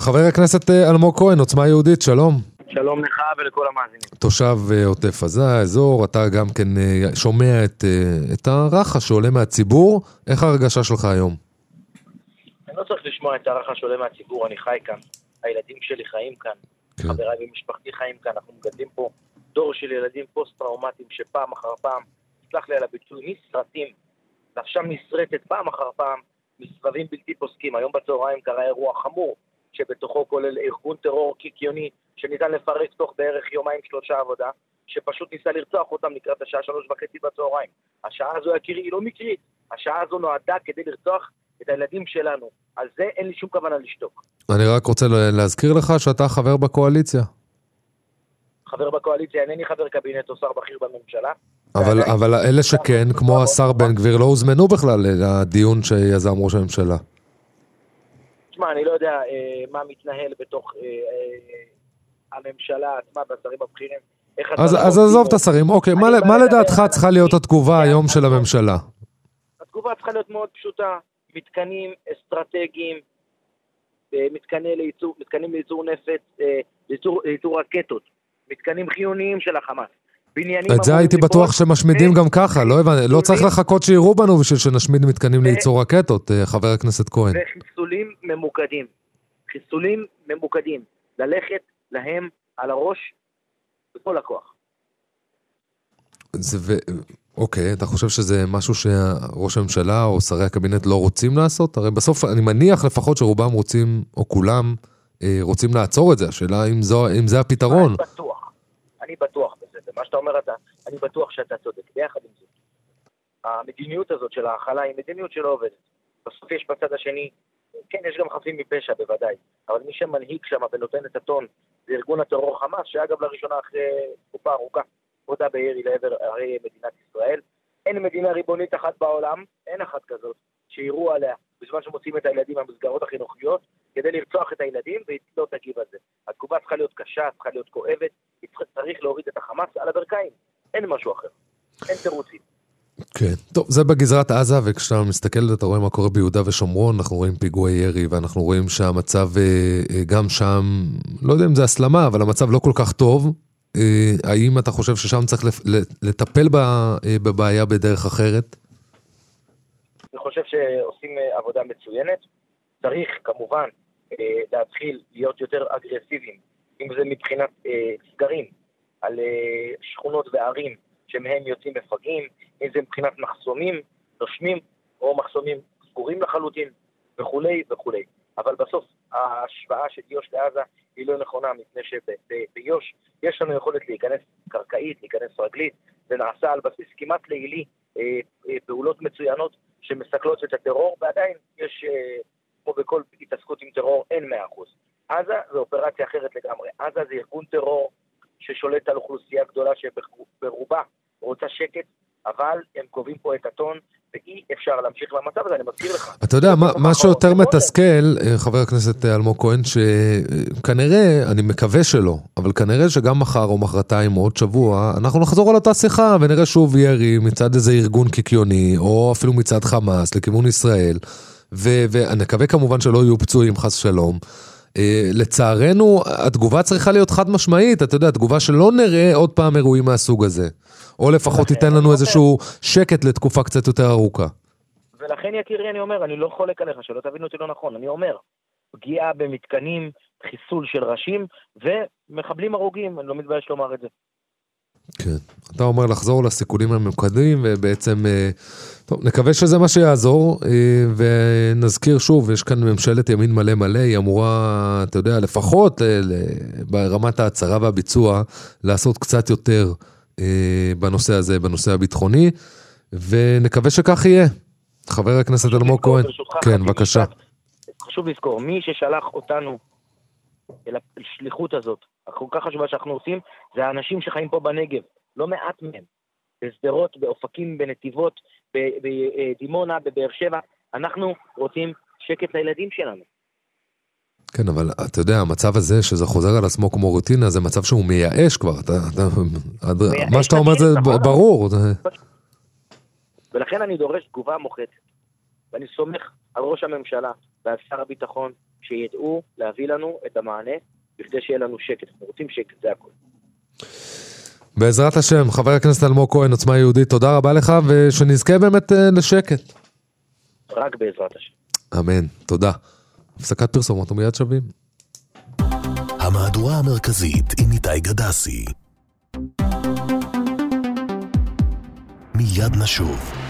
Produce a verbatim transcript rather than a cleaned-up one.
חבר הכנסת אלמוג כהן, עוצמה יהודית, שלום. שלום לך ולכל המאזינים. תושב עוטף עזה, האזור, אתה גם כן שומע את, את הרחש שעולה מהציבור. איך ההרגשה שלך היום? אני לא צריך לשמוע את הרחש שעולה מהציבור, אני חי כאן. הילדים שלי חיים כאן. כן. חבריי ומשפחתי חיים כאן. אנחנו מגדלים פה דור של ילדים פוסט-טראומטיים שפעם אחר פעם, סלח לי על הביטוי, נסרטים. נפשם נסרטת פעם אחר פעם, מסבבים בלתי פוסקים. היום בצהריים קרה אירוע חמור, שבתוכו כולל ארגון טרור קיקיוני, שניתן לפרק תוך בערך יומיים שלושה עבודה, שפשוט ניסה לרצוח אותם לקראת השעה שלוש וחצי בצהריים. השעה הזו יקירי היא לא מקרית, השעה הזו נועדה כדי לרצוח את הילדים שלנו. על זה אין לי שום כוונה לשתוק. אני רק רוצה להזכיר לך שאתה חבר בקואליציה. חבר בקואליציה, אינני חבר קבינט או שר בכיר בממשלה. אבל, אבל אלה שכן, כמו השר בן גביר, לא הוזמנו בכלל לדיון שיזם ראש הממשלה. תשמע, אני לא יודע אה, מה מתנהל בתוך אה, אה, הממשלה עצמה והשרים הבכירים. אז, אז עזוב את השרים, אוקיי, מה, מה לדעתך צריכה להיות התגובה היום של הממשלה? התגובה צריכה להיות מאוד פשוטה, מתקנים אסטרטגיים, מתקנים לייצור, מתקנים לייצור נפט, לייצור, לייצור רקטות, מתקנים חיוניים של החמאס. את זה הייתי בטוח שמשמידים גם ככה, לא הבנתי, לא צריך לחכות שיראו בנו בשביל שנשמיד מתקנים לייצור רקטות, חבר הכנסת כהן. וחיסולים ממוקדים, חיסולים ממוקדים, ללכת להם על הראש בכל הכוח. זה ו... אוקיי, אתה חושב שזה משהו שראש הממשלה או שרי הקבינט לא רוצים לעשות? הרי בסוף אני מניח לפחות שרובם רוצים, או כולם רוצים לעצור את זה, השאלה אם, זו, אם זה הפתרון. אני בטוח, אני בטוח בזה, מה שאתה אומר אתה, אני בטוח שאתה צודק, ביחד עם זה. המדיניות הזאת של ההכלה היא מדיניות שלא עובדת. בסוף יש בצד השני, כן, יש גם חפים מפשע בוודאי, אבל מי שמנהיג שם ונותן את הטון, זה ארגון הטרור חמאס, שאגב לראשונה אחרי תקופה ארוכה, הודה בירי לעבר ערי מדינת ישראל. אין מדינה ריבונית אחת בעולם, אין אחת כזאת, שיראו עליה בזמן שמוצאים את הילדים מהמסגרות החינוכיות, כדי לרצוח את הילדים ולא תגיב על זה. התגובה צריכה להיות קשה, צריכה להיות כואבת, צריך להוריד את החמאס על הברכיים. אין משהו אחר. אין תירוצים. כן, טוב, זה בגזרת עזה, וכשאתה מסתכל אתה רואה מה קורה ביהודה ושומרון, אנחנו רואים פיגועי ירי, ואנחנו רואים שהמצב גם שם, לא יודע אם זה הסלמה, אבל המצב לא כל כך טוב. האם אתה חושב ששם צריך לטפל בבעיה בדרך אחרת? אני חושב שעושים עבודה מצוינת. צריך כמובן להתחיל להיות יותר אגרסיביים, אם זה מבחינת סגרים על שכונות וערים שמהם יוצאים מפגעים, אם זה מבחינת מחסומים, נושמים או מחסומים סגורים לחלוטין וכולי וכולי. אבל בסוף ההשוואה של יוש לעזה היא לא נכונה, מפני שביוש יש לנו יכולת להיכנס קרקעית, להיכנס רגלית, זה נעשה על בסיס כמעט לילי, פעולות מצוינות שמסכלות את הטרור, ועדיין יש, כמו בכל התעסקות עם טרור, אין מאה אחוז. עזה זה אופרציה אחרת לגמרי. עזה זה ארגון טרור ששולט על אוכלוסייה גדולה שברובה רוצה שקט, אבל הם קובעים פה את הטון, ואי אפשר להמשיך למצב הזה, אני מזכיר לך. אתה יודע, מה שיותר מתסכל, חבר הכנסת אלמוג כהן, שכנראה, אני מקווה שלא, אבל כנראה שגם מחר או מחרתיים או עוד שבוע, אנחנו נחזור על אותה שיחה, ונראה שוב ירי מצד איזה ארגון קיקיוני, או אפילו מצד חמאס, לכיוון ישראל, ואני מקווה כמובן שלא יהיו פצועים חס שלום. לצערנו, התגובה צריכה להיות חד משמעית, אתה יודע, התגובה שלא נראה עוד פעם אירועים מהסוג הזה. או לפחות תיתן לנו איזשהו שקט לתקופה קצת יותר ארוכה. ולכן יקירי אני אומר, אני לא חולק עליך, שלא תבינו אותי לא נכון, אני אומר, פגיעה במתקנים, חיסול של ראשים, ומחבלים הרוגים, אני לא מתבייש לומר את זה. כן, אתה אומר לחזור לסיכונים הממוקדים, ובעצם, טוב, נקווה שזה מה שיעזור, ונזכיר שוב, יש כאן ממשלת ימין מלא מלא, היא אמורה, אתה יודע, לפחות ברמת ההצהרה והביצוע, לעשות קצת יותר בנושא הזה, בנושא הביטחוני, ונקווה שכך יהיה. חבר הכנסת אלמוג כהן. כן, בבקשה. חשוב לזכור, מי ששלח אותנו אל השליחות הזאת, כל כך חשובה שאנחנו עושים, זה האנשים שחיים פה בנגב, לא מעט מהם, בסדרות, באופקים, בנתיבות, בדימונה, בבאר שבע, אנחנו רוצים שקט לילדים שלנו. כן, אבל אתה יודע, המצב הזה שזה חוזר על עצמו כמו רוטינה, זה מצב שהוא מייאש כבר, אתה, אתה, מייאש מה שאתה אומר זה ברור. ולכן אני דורש תגובה מוחצת, ואני סומך על ראש הממשלה ועל שר הביטחון, שידעו להביא לנו את המענה, בכדי שיהיה לנו שקט. אנחנו רוצים שקט, זה הכל. בעזרת השם, חבר הכנסת אלמוג כהן, עוצמה יהודית, תודה רבה לך, ושנזכה באמת לשקט. רק בעזרת השם. אמן, תודה. הפסקת פרסומות ומיד שווים. המהדורה המרכזית עם איתי גדסי. מיד נשוב.